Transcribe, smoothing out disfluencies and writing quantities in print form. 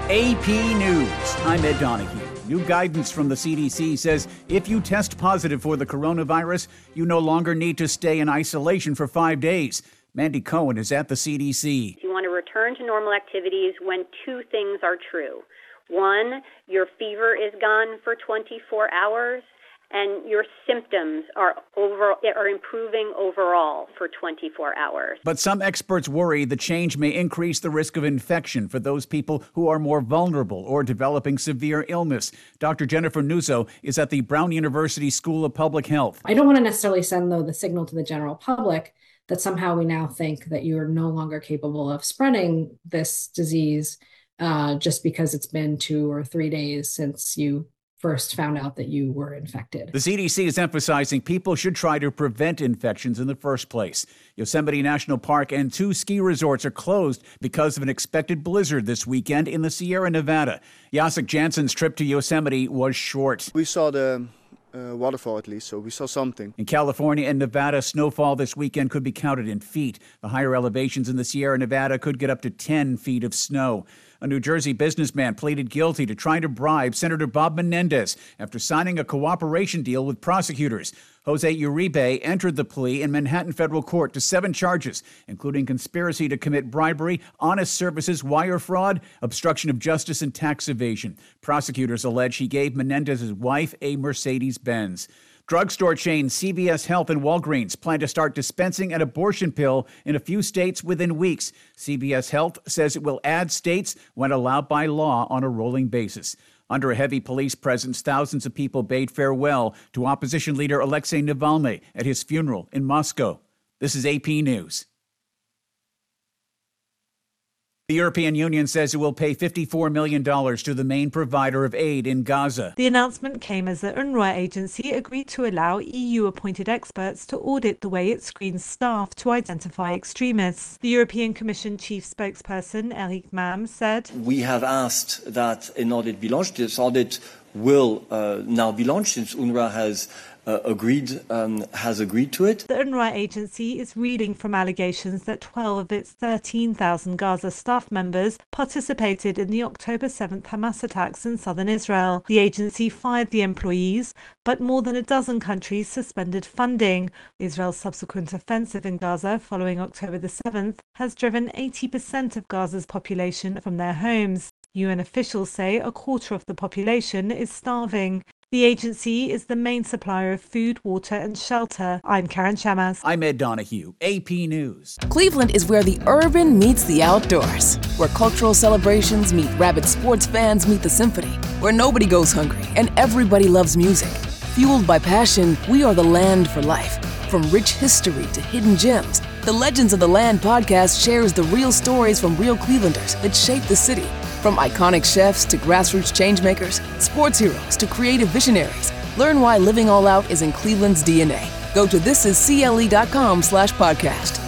AP News. I'm Ed Donahue. New guidance from the CDC says if you test positive for the coronavirus, you no longer need to stay in isolation for 5 days. Mandy Cohen is at the CDC. You want to return to normal activities when two things are true. One, your fever is gone for 24 hours, and your symptoms are improving overall for 24 hours. But some experts worry the change may increase the risk of infection for those people who are more vulnerable or developing severe illness. Dr. Jennifer Nuzzo is at the Brown University School of Public Health. I don't want to necessarily send, though, the signal to the general public that somehow we now think that you are no longer capable of spreading this disease just because it's been 2 or 3 days since you first found out that you were infected. The CDC is emphasizing people should try to prevent infections in the first place. Yosemite National Park and 2 ski resorts are closed because of an expected blizzard this weekend in the Sierra Nevada. Jacek Jansen's trip to Yosemite was short. We saw the waterfall at least, so we saw something. In California and Nevada, snowfall this weekend could be counted in feet. The higher elevations in the Sierra Nevada could get up to 10 feet of snow. A New Jersey businessman pleaded guilty to trying to bribe Senator Bob Menendez after signing a cooperation deal with prosecutors. Jose Uribe entered the plea in Manhattan federal court to 7 charges, including conspiracy to commit bribery, honest services, wire fraud, obstruction of justice, and tax evasion. Prosecutors allege he gave Menendez's wife a Mercedes-Benz. Drugstore chain CVS Health and Walgreens plan to start dispensing an abortion pill in a few states within weeks. CVS Health says it will add states when allowed by law on a rolling basis. Under a heavy police presence, thousands of people bade farewell to opposition leader Alexei Navalny at his funeral in Moscow. This is AP News. The European Union says it will pay $54 million to the main provider of aid in Gaza. The announcement came as the UNRWA agency agreed to allow EU-appointed experts to audit the way it screens staff to identify extremists. The European Commission chief spokesperson, Eric Mam, said, "We have asked that an audit be launched. This audit will now be launched since UNRWA has agreed to it." The UNRWA agency is reeling from allegations that 12 of its 13,000 Gaza staff members participated in the October 7th Hamas attacks in southern Israel. The agency fired the employees, but more than a dozen countries suspended funding. Israel's subsequent offensive in Gaza following October the 7th has driven 80% of Gaza's population from their homes. UN officials say a quarter of the population is starving. The agency is the main supplier of food, water, and shelter. I'm Karen Shamas. I'm Ed Donahue, AP News. Cleveland is where the urban meets the outdoors, where cultural celebrations meet rabid sports fans meet the symphony, where nobody goes hungry and everybody loves music. Fueled by passion, we are the land for life. From rich history to hidden gems, the Legends of the Land podcast shares the real stories from real Clevelanders that shaped the city. From iconic chefs to grassroots changemakers, sports heroes to creative visionaries, learn why living all out is in Cleveland's DNA. Go to thisiscle.com/podcast.